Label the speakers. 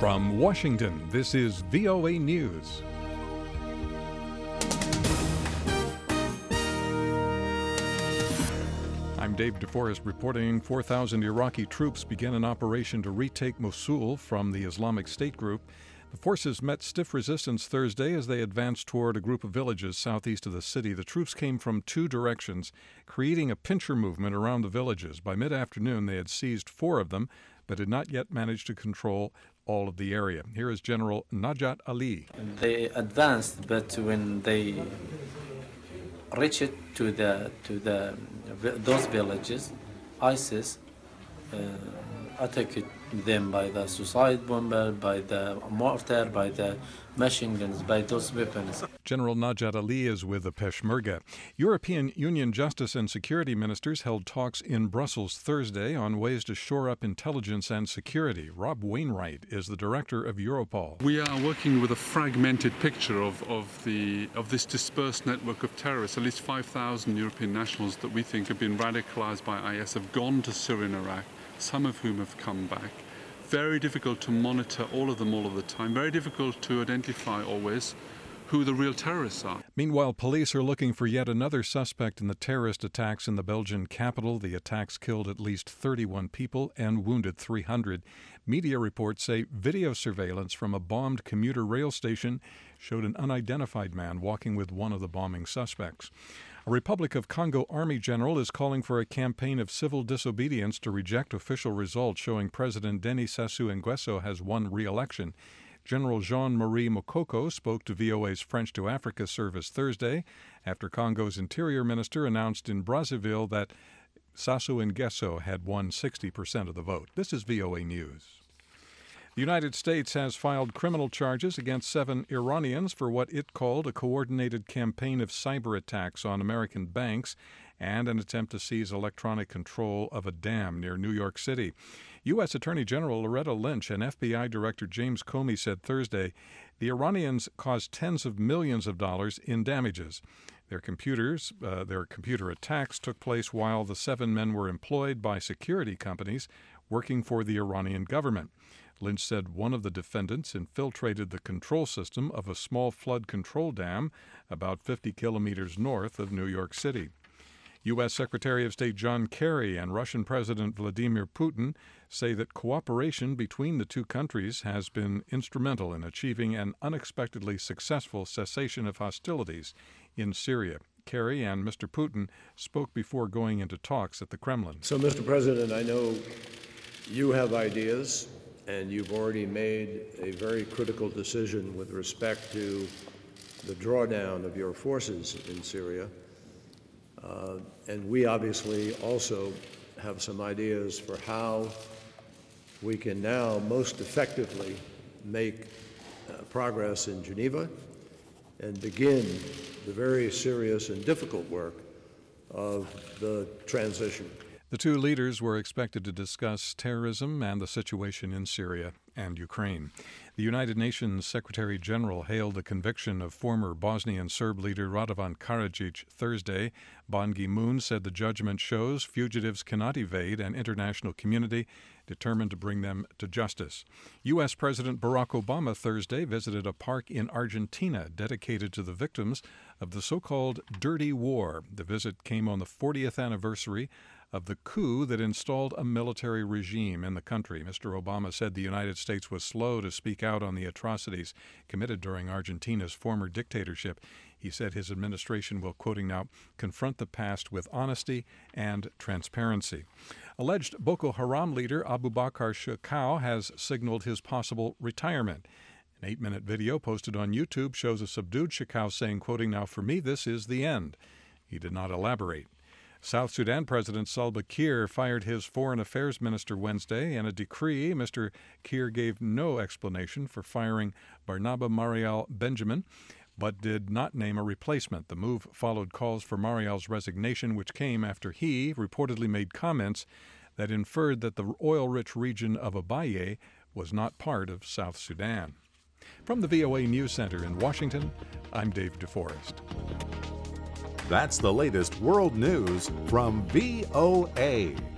Speaker 1: From Washington, this is VOA News. I'm Dave DeForest reporting 4,000 Iraqi troops began an operation to retake Mosul from the Islamic State group. The forces met stiff resistance Thursday as they advanced toward a group of villages southeast of the city. The troops came from two directions, creating a pincher movement around the villages. By mid-afternoon, they had seized 4 of them, but had not yet managed to control all of the area. Here is General Najat Ali.
Speaker 2: They advanced, but when they reached to those villages, ISIS attacked them by the suicide bomber, by the mortar, by the machine guns, by those weapons.
Speaker 1: General Najat Ali is with the Peshmerga. European Union justice and security ministers held talks in Brussels Thursday on ways to shore up intelligence and security. Rob Wainwright is the director of Europol.
Speaker 3: We are working with a fragmented picture of this dispersed network of terrorists. At least 5,000 European nationals that we think have been radicalized by IS have gone to Syria and Iraq, some of whom have come back. Very difficult to monitor all of them all of the time. Very difficult to identify always who the real terrorists are.
Speaker 1: Meanwhile, police are looking for yet another suspect in the terrorist attacks in the Belgian capital. The attacks killed at least 31 people and wounded 300. Media reports say video surveillance from a bombed commuter rail station showed an unidentified man walking with one of the bombing suspects. A Republic of Congo Army general is calling for a campaign of civil disobedience to reject official results showing President Denis Sassou Nguesso has won re-election. General Jean-Marie Mokoko spoke to VOA's French to Africa service Thursday after Congo's interior minister announced in Brazzaville that Sassou Nguesso had won 60% of the vote. This is VOA News. The United States has filed criminal charges against 7 Iranians for what it called a coordinated campaign of cyber attacks on American banks and an attempt to seize electronic control of a dam near New York City. U.S. Attorney General Loretta Lynch and FBI Director James Comey said Thursday the Iranians caused tens of millions of dollars in damages. Their computer attacks took place while the 7 men were employed by security companies working for the Iranian government. Lynch said one of the defendants infiltrated the control system of a small flood control dam about 50 kilometers north of New York City. U.S. Secretary of State John Kerry and Russian President Vladimir Putin say that cooperation between the two countries has been instrumental in achieving an unexpectedly successful cessation of hostilities in Syria. Kerry and Mr. Putin spoke before going into talks at the Kremlin.
Speaker 4: So, Mr. President, I know you have ideas, and you've already made a very critical decision with respect to the drawdown of your forces in Syria. And we obviously also have some ideas for how we can now most effectively make progress in Geneva and begin the very serious and difficult work of the transition.
Speaker 1: The two leaders were expected to discuss terrorism and the situation in Syria and Ukraine. The United Nations Secretary General hailed the conviction of former Bosnian Serb leader Radovan Karadzic Thursday. Ban Ki-moon said the judgment shows fugitives cannot evade an international community determined to bring them to justice. U.S. President Barack Obama Thursday visited a park in Argentina dedicated to the victims of the so-called Dirty War. The visit came on the 40th anniversary of the coup that installed a military regime in the country. Mr. Obama said the United States was slow to speak out on the atrocities committed during Argentina's former dictatorship. He said his administration will, quoting now, confront the past with honesty and transparency. Alleged Boko Haram leader Abu Bakr Shekau has signaled his possible retirement. An 8-minute video posted on YouTube shows a subdued Shekau saying, quoting now, "For me, this is the end." He did not elaborate. South Sudan President Salva Kiir fired his foreign affairs minister Wednesday. In a decree, Mr. Kiir gave no explanation for firing Barnaba Marial Benjamin, but did not name a replacement. The move followed calls for Marial's resignation, which came after he reportedly made comments that inferred that the oil-rich region of Abyei was not part of South Sudan. From the VOA News Center in Washington, I'm Dave DeForest.
Speaker 5: That's the latest world news from VOA.